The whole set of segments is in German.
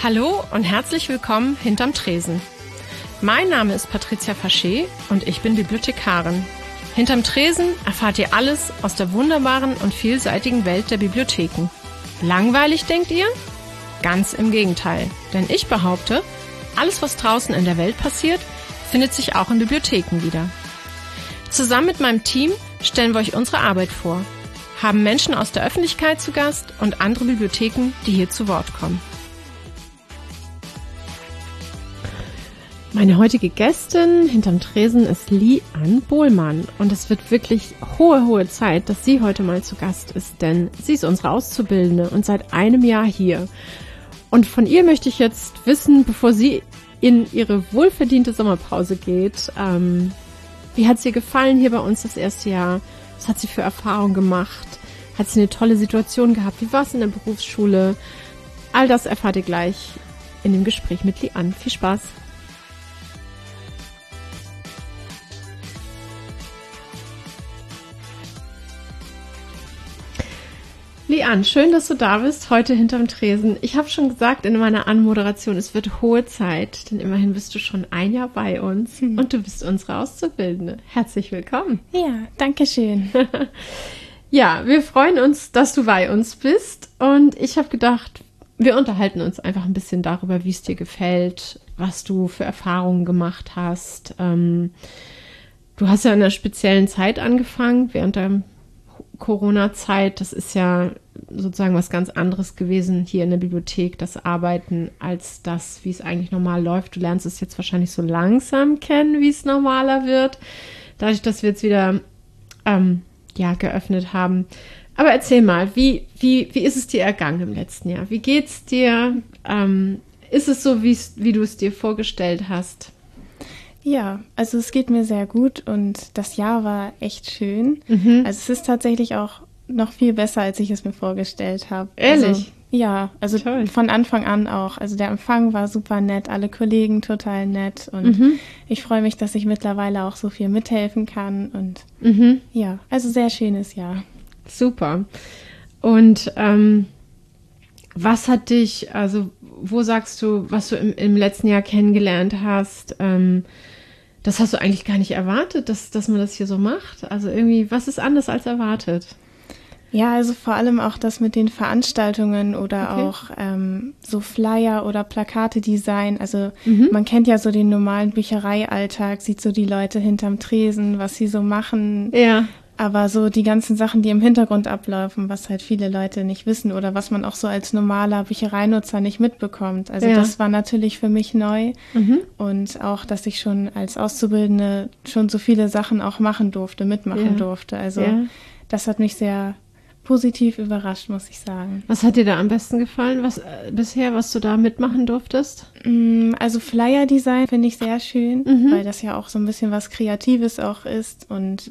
Hallo und herzlich willkommen hinterm Tresen. Mein Name ist Patricia Faché und ich bin Bibliothekarin. Hinterm Tresen erfahrt ihr alles aus der wunderbaren und vielseitigen Welt der Bibliotheken. Langweilig, denkt ihr? Ganz im Gegenteil, denn ich behaupte, alles, was draußen in der Welt passiert, findet sich auch in Bibliotheken wieder. Zusammen mit meinem Team stellen wir euch unsere Arbeit vor, haben Menschen aus der Öffentlichkeit zu Gast und andere Bibliotheken, die hier zu Wort kommen. Meine heutige Gästin hinterm Tresen ist Lian Bohlmann und es wird wirklich hohe Zeit, dass sie heute mal zu Gast ist, denn sie ist unsere Auszubildende und seit einem Jahr hier. Und von ihr möchte ich jetzt wissen, bevor sie in ihre wohlverdiente Sommerpause geht, wie hat es ihr gefallen hier bei uns das erste Jahr? Was hat sie für Erfahrungen gemacht? Hat sie eine tolle Situation gehabt? Wie war es in der Berufsschule? All das erfahrt ihr gleich in dem Gespräch mit Lian. Viel Spaß! Lian, schön, dass du da bist, heute hinterm Tresen. Ich habe schon gesagt in meiner Anmoderation, es wird hohe Zeit, denn immerhin bist du schon ein Jahr bei uns und du bist unsere Auszubildende. Herzlich willkommen. Ja, danke schön. Ja, wir freuen uns, dass du bei uns bist und ich habe gedacht, wir unterhalten uns einfach ein bisschen darüber, wie es dir gefällt, was du für Erfahrungen gemacht hast. Du hast ja in einer speziellen Zeit angefangen, während der Corona-Zeit. Das ist ja sozusagen was ganz anderes gewesen hier in der Bibliothek, das Arbeiten, als das, wie es eigentlich normal läuft. Du lernst es jetzt wahrscheinlich so langsam kennen, wie es normaler wird, dadurch, dass wir jetzt wieder geöffnet haben. Aber erzähl mal, wie ist es dir ergangen im letzten Jahr? Wie geht's dir? Ist es so, wie du es dir vorgestellt hast? Ja, also es geht mir sehr gut und das Jahr war echt schön. Also es ist tatsächlich auch noch viel besser, als ich es mir vorgestellt habe. Ehrlich? Also toll. Von Anfang an auch. Also der Empfang war super nett, alle Kollegen total nett und ich freue mich, dass ich mittlerweile auch so viel mithelfen kann und ja, also sehr schönes Jahr. Super. Und was hat dich, also wo sagst du, was du im letzten Jahr kennengelernt hast, das hast du eigentlich gar nicht erwartet, dass man das hier so macht? Also irgendwie, was ist anders als erwartet? Ja, also vor allem auch das mit den Veranstaltungen oder auch so Flyer oder Plakate-Design. Also man kennt ja so den normalen Büchereialltag, sieht so die Leute hinterm Tresen, was sie so machen. Ja. Aber so die ganzen Sachen, die im Hintergrund ablaufen, was halt viele Leute nicht wissen oder was man auch so als normaler Büchereinutzer nicht mitbekommt. Also das war natürlich für mich neu. Und auch, dass ich schon als Auszubildende schon so viele Sachen auch mitmachen durfte. Also das hat mich sehr positiv überrascht, muss ich sagen. Was hat dir da am besten gefallen, was du da mitmachen durftest? Also Flyer-Design finde ich sehr schön, weil das ja auch so ein bisschen was Kreatives auch ist und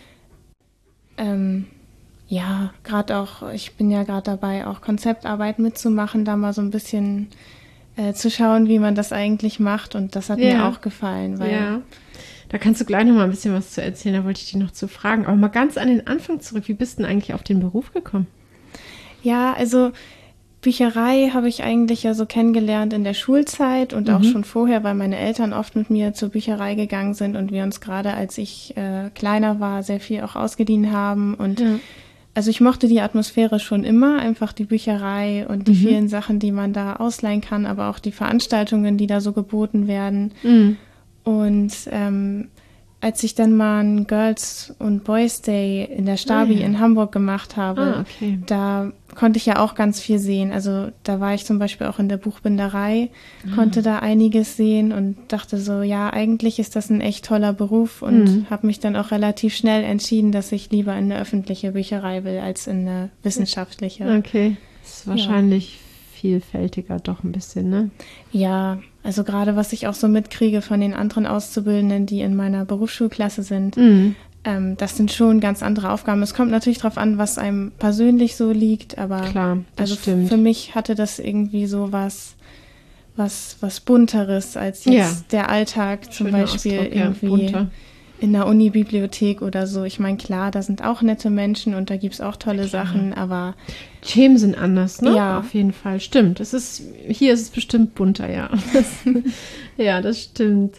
gerade auch, ich bin ja gerade dabei, auch Konzeptarbeit mitzumachen, da mal so ein bisschen zu schauen, wie man das eigentlich macht und das hat mir auch gefallen. Weil da kannst du gleich noch mal ein bisschen was zu erzählen, da wollte ich dich noch zu fragen. Aber mal ganz an den Anfang zurück, wie bist du denn eigentlich auf den Beruf gekommen? Ja, also Bücherei habe ich eigentlich ja so kennengelernt in der Schulzeit und auch schon vorher, weil meine Eltern oft mit mir zur Bücherei gegangen sind und wir uns gerade, als ich kleiner war, sehr viel auch ausgeliehen haben. Und also ich mochte die Atmosphäre schon immer, einfach die Bücherei und die vielen Sachen, die man da ausleihen kann, aber auch die Veranstaltungen, die da so geboten werden. Und als ich dann mal einen Girls- und Boys Day in der Stabi in Hamburg gemacht habe, da konnte ich ja auch ganz viel sehen. Also da war ich zum Beispiel auch in der Buchbinderei, konnte da einiges sehen und dachte so, ja, eigentlich ist das ein echt toller Beruf und habe mich dann auch relativ schnell entschieden, dass ich lieber in eine öffentliche Bücherei will als in eine wissenschaftliche. Okay, das ist wahrscheinlich vielfältiger doch ein bisschen, ne? Ja, also gerade was ich auch so mitkriege von den anderen Auszubildenden, die in meiner Berufsschulklasse sind, das sind schon ganz andere Aufgaben. Es kommt natürlich darauf an, was einem persönlich so liegt, aber klar, das stimmt. Für mich hatte das irgendwie so was Bunteres als jetzt der Alltag zum Schöner Beispiel Ausdruck, irgendwie bunter. in der Uni-Bibliothek oder so. Ich meine, klar, da sind auch nette Menschen und da gibt es auch tolle Sachen, aber Themen sind anders, ne? Ja. Auf jeden Fall. Stimmt. Hier ist es bestimmt bunter, ja. Ja, das stimmt.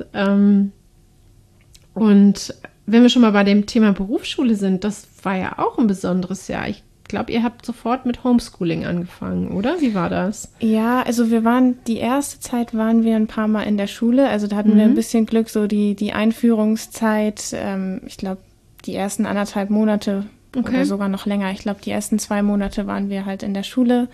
Und wenn wir schon mal bei dem Thema Berufsschule sind, das war ja auch ein besonderes Jahr. Ich glaube, ihr habt sofort mit Homeschooling angefangen, oder? Wie war das? ja, also die erste Zeit waren wir ein paar Mal in der Schule, also da hatten wir ein bisschen Glück, so die Einführungszeit, ich glaube, die ersten 1,5 Monate oder sogar noch länger. Ich glaube, die ersten 2 Monate waren wir halt in der Schule.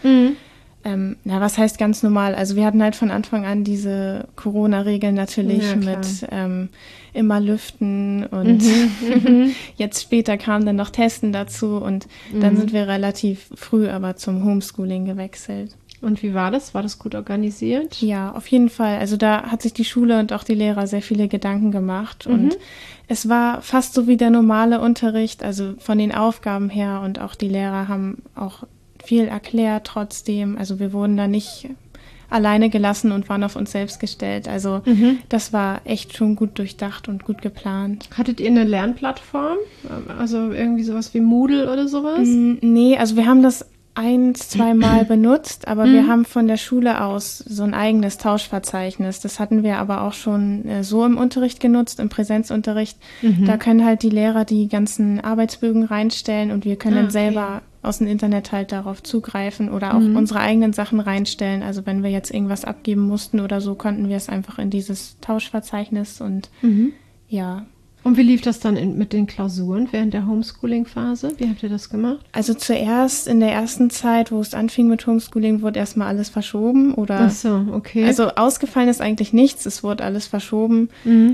Was heißt ganz normal? Also wir hatten halt von Anfang an diese Corona-Regeln natürlich mit immer lüften und jetzt später kam dann noch Testen dazu und dann sind wir relativ früh aber zum Homeschooling gewechselt. Und wie war das? War das gut organisiert? Ja, auf jeden Fall. Also da hat sich die Schule und auch die Lehrer sehr viele Gedanken gemacht und es war fast so wie der normale Unterricht, also von den Aufgaben her und auch die Lehrer haben auch viel erklärt trotzdem. Also wir wurden da nicht alleine gelassen und waren auf uns selbst gestellt. Also das war echt schon gut durchdacht und gut geplant. Hattet ihr eine Lernplattform? Also irgendwie sowas wie Moodle oder sowas? Nee, also wir haben das 1-2 Mal benutzt, aber wir haben von der Schule aus so ein eigenes Tauschverzeichnis. Das hatten wir aber auch schon so im Unterricht genutzt, im Präsenzunterricht. Da können halt die Lehrer die ganzen Arbeitsbögen reinstellen und wir können dann selber aus dem Internet halt darauf zugreifen oder auch unsere eigenen Sachen reinstellen. Also wenn wir jetzt irgendwas abgeben mussten oder so, konnten wir es einfach in dieses Tauschverzeichnis und ja. Und wie lief das dann mit den Klausuren während der Homeschooling-Phase? Wie habt ihr das gemacht? Also zuerst in der ersten Zeit, wo es anfing mit Homeschooling, wurde erstmal alles verschoben oder. Ach so, okay. Also ausgefallen ist eigentlich nichts, es wurde alles verschoben.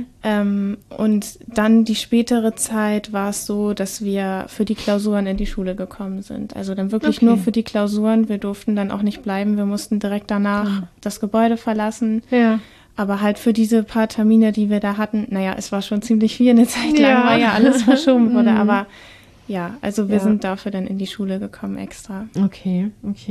Und dann die spätere Zeit war es so, dass wir für die Klausuren in die Schule gekommen sind. Also dann wirklich nur für die Klausuren. Wir durften dann auch nicht bleiben, wir mussten direkt danach das Gebäude verlassen. Ja. Aber halt für diese paar Termine, die wir da hatten, naja, es war schon ziemlich viel, eine Zeit lang, weil ja alles verschoben wurde. Aber ja, also wir sind dafür dann in die Schule gekommen extra. Okay.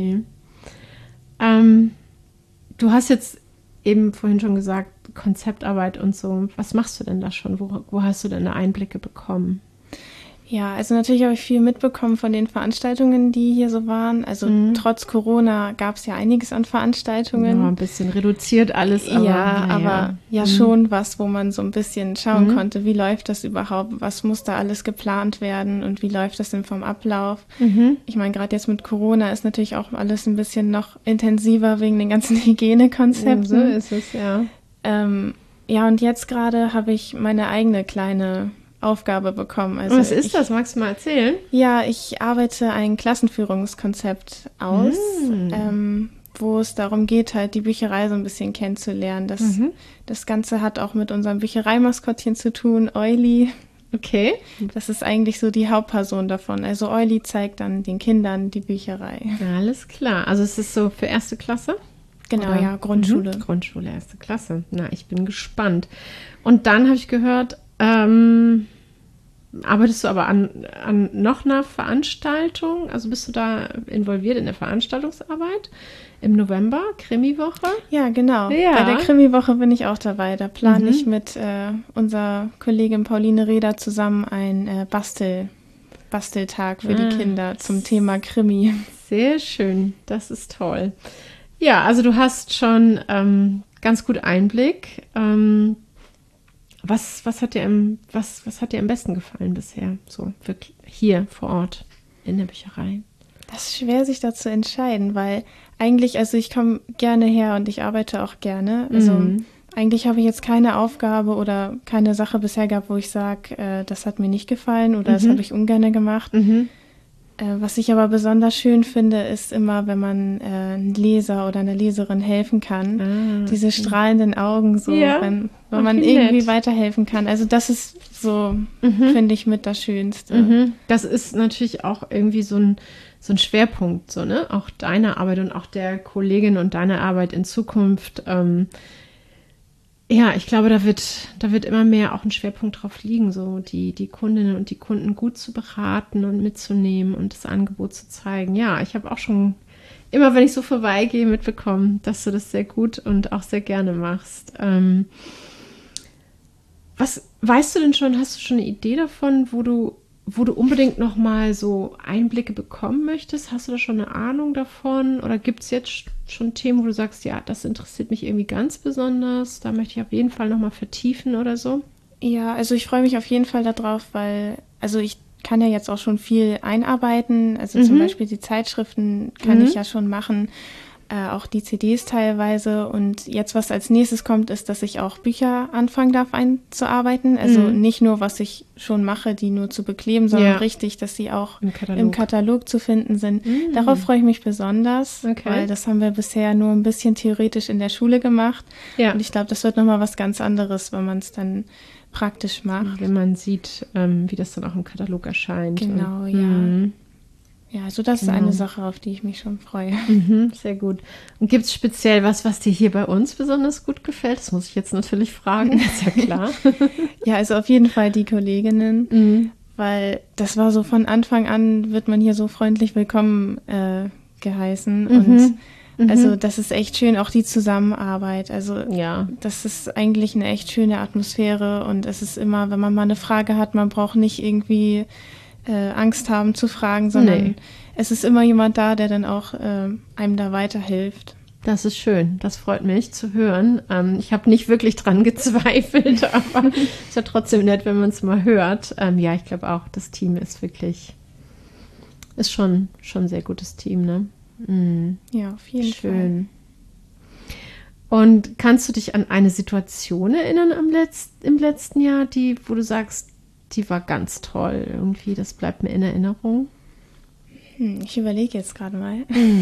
Du hast jetzt eben vorhin schon gesagt, Konzeptarbeit und so. Was machst du denn da schon? Wo hast du denn da Einblicke bekommen? Ja, also natürlich habe ich viel mitbekommen von den Veranstaltungen, die hier so waren. Also trotz Corona gab es ja einiges an Veranstaltungen. Ja, ein bisschen reduziert alles. Aber, schon was, wo man so ein bisschen schauen konnte, wie läuft das überhaupt, was muss da alles geplant werden und wie läuft das denn vom Ablauf. Ich meine, gerade jetzt mit Corona ist natürlich auch alles ein bisschen noch intensiver wegen den ganzen Hygienekonzepten. So ist es, ja. Und jetzt gerade habe ich meine eigene kleine Aufgabe bekommen. Also was ist das? Magst du mal erzählen? Ja, ich arbeite ein Klassenführungskonzept aus, wo es darum geht, halt die Bücherei so ein bisschen kennenzulernen. Das Ganze hat auch mit unserem Büchereimaskottchen zu tun, Euli. Okay. Das ist eigentlich so die Hauptperson davon. Also Euli zeigt dann den Kindern die Bücherei. Alles klar. Also es ist so für 1. Klasse? Genau, Oder? ja, Grundschule. Grundschule, 1. Klasse. Na, ich bin gespannt. Und dann habe ich gehört, arbeitest du aber an noch einer Veranstaltung? Also bist du da involviert in der Veranstaltungsarbeit? Im November, Krimiwoche? Ja, genau. Ja. Bei der Krimiwoche bin ich auch dabei. Da plane ich mit unserer Kollegin Pauline Reder zusammen einen Basteltag für die Kinder zum Thema Krimi. Sehr schön, das ist toll. Ja, also du hast schon ganz gut Einblick. Was hat dir am besten gefallen bisher? So wirklich hier vor Ort in der Bücherei? Das ist schwer, sich da zu entscheiden, weil eigentlich, also ich komme gerne her und ich arbeite auch gerne. Also eigentlich habe ich jetzt keine Aufgabe oder keine Sache bisher gehabt, wo ich sage, das hat mir nicht gefallen oder das habe ich ungern gemacht. Was ich aber besonders schön finde, ist immer, wenn man einem Leser oder einer Leserin helfen kann. Diese strahlenden Augen, so, wenn man irgendwie weiterhelfen kann. Also das ist so, finde ich, mit das Schönste. Das ist natürlich auch irgendwie so ein Schwerpunkt, so, ne? Auch deiner Arbeit und auch der Kollegin und deiner Arbeit in Zukunft. Ja, ich glaube, da wird immer mehr auch ein Schwerpunkt drauf liegen, so die Kundinnen und die Kunden gut zu beraten und mitzunehmen und das Angebot zu zeigen. Ja, ich habe auch schon immer, wenn ich so vorbeigehe, mitbekommen, dass du das sehr gut und auch sehr gerne machst. Was weißt du denn schon, hast du schon eine Idee davon, wo du unbedingt noch mal so Einblicke bekommen möchtest? Hast du da schon eine Ahnung davon? Oder gibt es jetzt schon Themen, wo du sagst, ja, das interessiert mich irgendwie ganz besonders, da möchte ich auf jeden Fall noch mal vertiefen oder so? Ja, also ich freue mich auf jeden Fall darauf, weil, also ich kann ja jetzt auch schon viel einarbeiten, also zum Beispiel die Zeitschriften kann ich ja schon machen, auch die CDs teilweise. Und jetzt, was als nächstes kommt, ist, dass ich auch Bücher anfangen darf einzuarbeiten. Also nicht nur, was ich schon mache, die nur zu bekleben, sondern richtig, dass sie auch im Katalog zu finden sind. Darauf freue ich mich besonders, weil das haben wir bisher nur ein bisschen theoretisch in der Schule gemacht. Ja. Und ich glaube, das wird nochmal was ganz anderes, wenn man es dann praktisch macht. Wenn man sieht, wie das dann auch im Katalog erscheint. Genau, ja. Ja, also das ist eine Sache, auf die ich mich schon freue. Sehr gut. Und gibt es speziell was dir hier bei uns besonders gut gefällt? Das muss ich jetzt natürlich fragen, ist ja klar. Ja, also auf jeden Fall die Kolleginnen, weil das war so von Anfang an, wird man hier so freundlich willkommen geheißen. Und also das ist echt schön, auch die Zusammenarbeit. Also das ist eigentlich eine echt schöne Atmosphäre und es ist immer, wenn man mal eine Frage hat, man braucht nicht irgendwie Angst haben zu fragen, sondern es ist immer jemand da, der dann auch einem da weiterhilft. Das ist schön, das freut mich zu hören. Ich habe nicht wirklich dran gezweifelt, aber es ist ja trotzdem nett, wenn man es mal hört. Ja, ich glaube auch, das Team ist schon ein sehr gutes Team, ne? Ja, auf jeden Fall. Schön. Und kannst du dich an eine Situation erinnern im letzten Jahr, wo du sagst, die war ganz toll irgendwie, das bleibt mir in Erinnerung? Ich überlege jetzt gerade mal.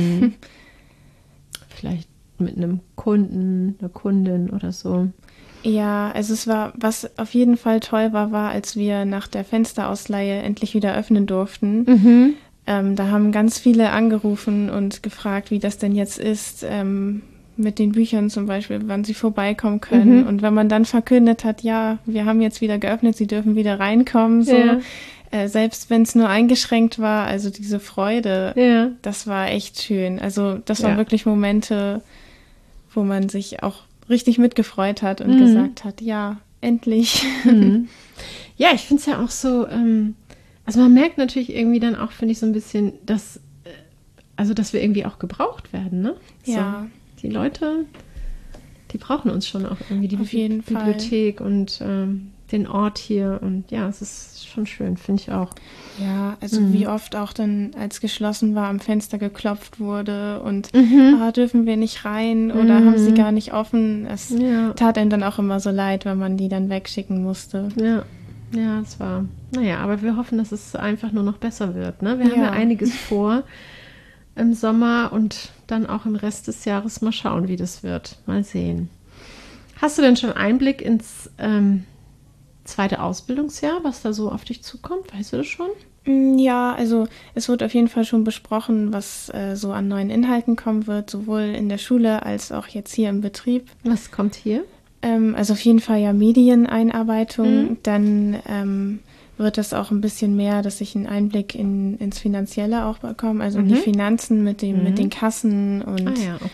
Vielleicht mit einem Kunden, einer Kundin oder so. Ja, also was auf jeden Fall toll war, als wir nach der Fensterausleihe endlich wieder öffnen durften. Da haben ganz viele angerufen und gefragt, wie das denn jetzt ist, mit den Büchern zum Beispiel, wann sie vorbeikommen können. Und wenn man dann verkündet hat, ja, wir haben jetzt wieder geöffnet, sie dürfen wieder reinkommen, so selbst wenn es nur eingeschränkt war, also diese Freude, das war echt schön. Also das waren wirklich Momente, wo man sich auch richtig mitgefreut hat und gesagt hat, ja, endlich. Ja, ich finde es ja auch so, also man merkt natürlich irgendwie dann auch, finde ich, so ein bisschen, dass wir irgendwie auch gebraucht werden, ne? Ja. So. Die Leute, die brauchen uns schon auch irgendwie, die Bibliothek und den Ort hier. Und ja, es ist schon schön, finde ich auch. Ja, also wie oft auch dann, als geschlossen war, am Fenster geklopft wurde und dürfen wir nicht rein oder haben sie gar nicht offen. Es tat einem dann auch immer so leid, wenn man die dann wegschicken musste. Ja, es war, aber wir hoffen, dass es einfach nur noch besser wird. Ne? Wir haben ja einiges vor im Sommer und dann auch im Rest des Jahres mal schauen, wie das wird. Mal sehen. Hast du denn schon Einblick ins zweite Ausbildungsjahr, was da so auf dich zukommt? Weißt du das schon? Ja, also es wird auf jeden Fall schon besprochen, was so an neuen Inhalten kommen wird, sowohl in der Schule als auch jetzt hier im Betrieb. Was kommt hier? Also auf jeden Fall ja Medieneinarbeitung, dann wird es auch ein bisschen mehr, dass ich einen Einblick ins Finanzielle auch bekomme, also in die Finanzen mit den Kassen und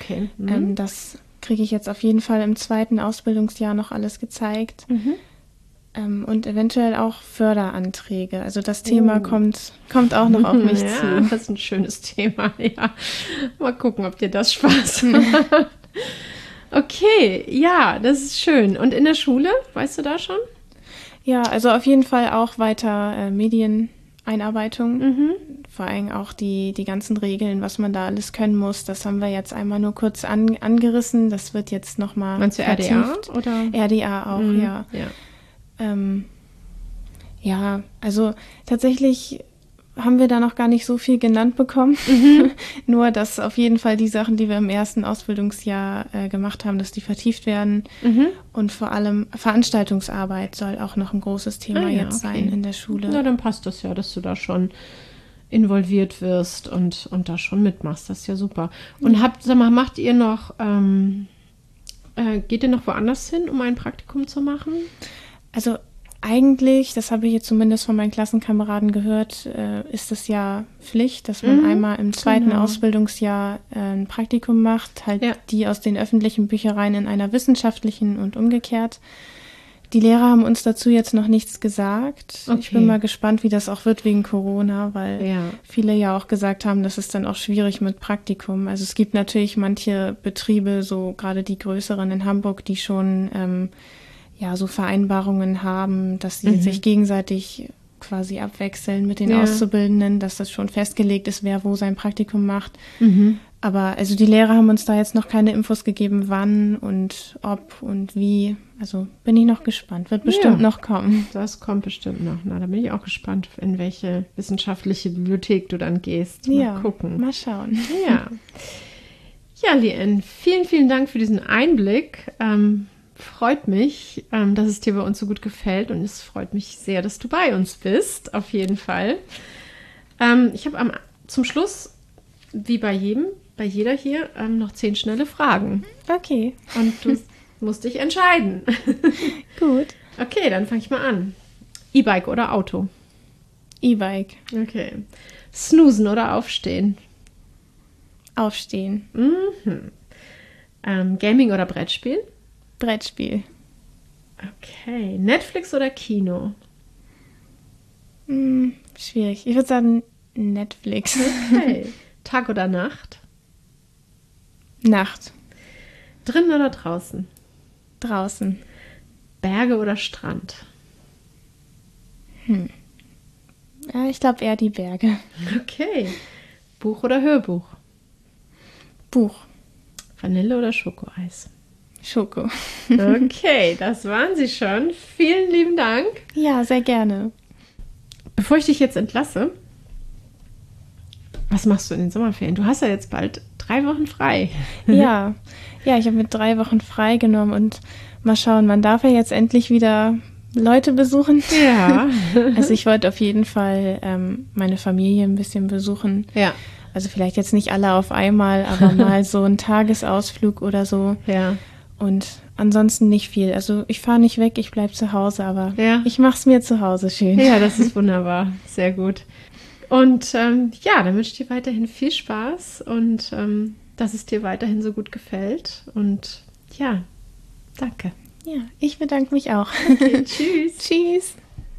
das kriege ich jetzt auf jeden Fall im zweiten Ausbildungsjahr noch alles gezeigt. Und eventuell auch Förderanträge. Also das Thema kommt auch noch auf mich zu. Das ist ein schönes Thema, ja. Mal gucken, ob dir das Spaß macht. Okay, ja, das ist schön. Und in der Schule, weißt du da schon? Ja, also auf jeden Fall auch weiter Medieneinarbeitung. Vor allem auch die ganzen Regeln, was man da alles können muss. Das haben wir jetzt einmal nur kurz angerissen. Das wird jetzt nochmal vertieft. RDA? Oder? RDA auch, ja. Ja, also tatsächlich haben wir da noch gar nicht so viel genannt bekommen. Nur, dass auf jeden Fall die Sachen, die wir im ersten Ausbildungsjahr gemacht haben, dass die vertieft werden. Und vor allem Veranstaltungsarbeit soll auch noch ein großes Thema jetzt sein in der Schule. Na, dann passt das ja, dass du da schon involviert wirst und da schon mitmachst. Das ist ja super. Und macht ihr noch, geht ihr noch woanders hin, um ein Praktikum zu machen? Also eigentlich, das habe ich jetzt zumindest von meinen Klassenkameraden gehört, ist es ja Pflicht, dass man einmal im zweiten Ausbildungsjahr ein Praktikum macht, die aus den öffentlichen Büchereien in einer wissenschaftlichen und umgekehrt. Die Lehrer haben uns dazu jetzt noch nichts gesagt. Okay. Ich bin mal gespannt, wie das auch wird wegen Corona, weil viele ja auch gesagt haben, das ist dann auch schwierig mit Praktikum. Also es gibt natürlich manche Betriebe, so gerade die größeren in Hamburg, die schon so Vereinbarungen haben, dass sie sich gegenseitig quasi abwechseln mit den Auszubildenden, dass das schon festgelegt ist, wer wo sein Praktikum macht. Aber also die Lehrer haben uns da jetzt noch keine Infos gegeben, wann und ob und wie. Also bin ich noch gespannt. Wird bestimmt noch kommen. Das kommt bestimmt noch. Na, da bin ich auch gespannt, in welche wissenschaftliche Bibliothek du dann gehst. Mal gucken. Mal schauen. Ja, Li-En, vielen, vielen Dank für diesen Einblick. Freut mich, dass es dir bei uns so gut gefällt und es freut mich sehr, dass du bei uns bist, auf jeden Fall. Ich habe zum Schluss, wie bei jeder hier, noch 10 schnelle Fragen. Okay. Und du musst dich entscheiden. Gut. Okay, dann fange ich mal an. E-Bike oder Auto? E-Bike. Okay. Snoozen oder Aufstehen? Aufstehen. Gaming oder Brettspiel? Brettspiel. Okay. Netflix oder Kino? Schwierig. Ich würde sagen Netflix. Okay. Tag oder Nacht? Nacht. Drinnen oder draußen? Draußen. Berge oder Strand? Ja, ich glaube eher die Berge. Okay. Buch oder Hörbuch? Buch. Vanille oder Schokoeis? Schoko. Okay, das waren sie schon. Vielen lieben Dank. Ja, sehr gerne. Bevor ich dich jetzt entlasse, was machst du in den Sommerferien? Du hast ja jetzt bald 3 Wochen frei. Ja, ich habe mir 3 Wochen frei genommen und mal schauen, man darf ja jetzt endlich wieder Leute besuchen. Ja. Also ich wollte auf jeden Fall meine Familie ein bisschen besuchen. Ja. Also vielleicht jetzt nicht alle auf einmal, aber mal so ein Tagesausflug oder so. Ja. Und ansonsten nicht viel. Also ich fahre nicht weg, ich bleibe zu Hause, aber ich mache es mir zu Hause schön. Ja, das ist wunderbar. Sehr gut. Und dann wünsche ich dir weiterhin viel Spaß und dass es dir weiterhin so gut gefällt. Und ja, danke. Ja, ich bedanke mich auch. Okay, tschüss. Tschüss.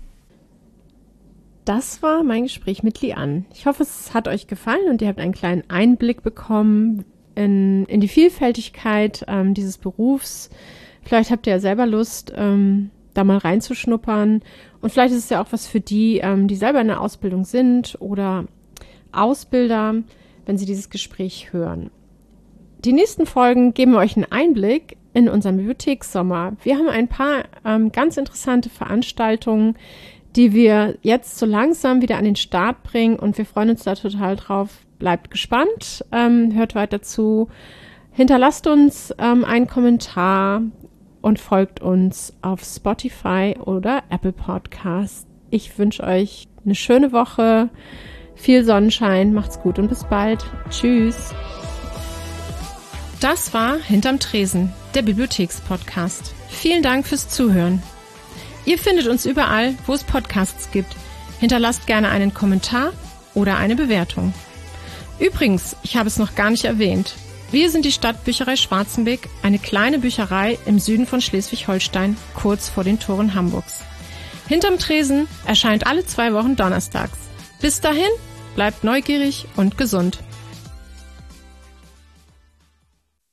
Das war mein Gespräch mit Li-An. Ich hoffe, es hat euch gefallen und ihr habt einen kleinen Einblick bekommen in die Vielfältigkeit dieses Berufs. Vielleicht habt ihr ja selber Lust, da mal reinzuschnuppern. Und vielleicht ist es ja auch was für die, die selber in der Ausbildung sind oder Ausbilder, wenn sie dieses Gespräch hören. Die nächsten Folgen geben wir euch einen Einblick in unseren Bibliothekssommer. Wir haben ein paar ganz interessante Veranstaltungen, die wir jetzt so langsam wieder an den Start bringen und wir freuen uns da total drauf. Bleibt gespannt, hört weiter zu, hinterlasst uns einen Kommentar und folgt uns auf Spotify oder Apple Podcasts. Ich wünsche euch eine schöne Woche, viel Sonnenschein, macht's gut und bis bald. Tschüss. Das war Hinterm Tresen, der Bibliothekspodcast. Vielen Dank fürs Zuhören. Ihr findet uns überall, wo es Podcasts gibt. Hinterlasst gerne einen Kommentar oder eine Bewertung. Übrigens, ich habe es noch gar nicht erwähnt. Wir sind die Stadtbücherei Schwarzenbeck, eine kleine Bücherei im Süden von Schleswig-Holstein, kurz vor den Toren Hamburgs. Hinterm Tresen erscheint alle 2 Wochen donnerstags. Bis dahin, bleibt neugierig und gesund.